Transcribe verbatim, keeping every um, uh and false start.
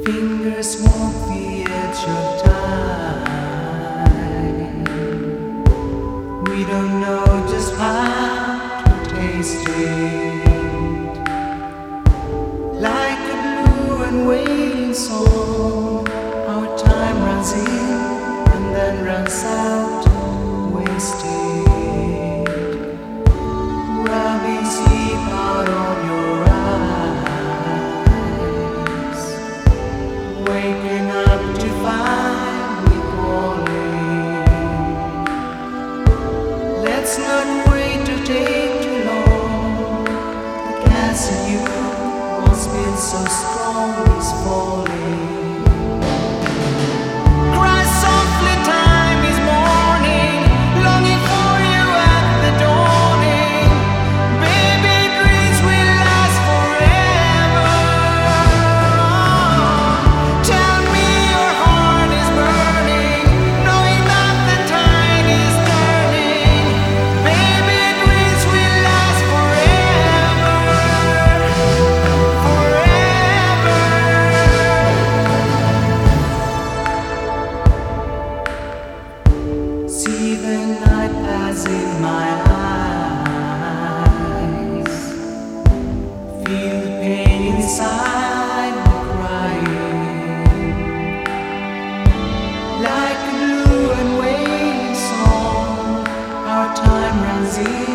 Fingers walk the edge of time. We don't know just how to taste it. Like a blue and wailing song, our time runs in and then runs out, wasted. Rubbing sleep out of your eyes, waking up to find we calling. Let's not wait to take too long. The gas in you once been so strong is falling. Cry softly, time is mourning, longing for you at the dawning. Baby, dreams will last forever. Tell me your heart is burning, knowing that the tide is turning. Baby, dreams will last forever, forever. See the night pass in my eyes, feel the pain inside me crying. Like a blue and wailing song, our time runs in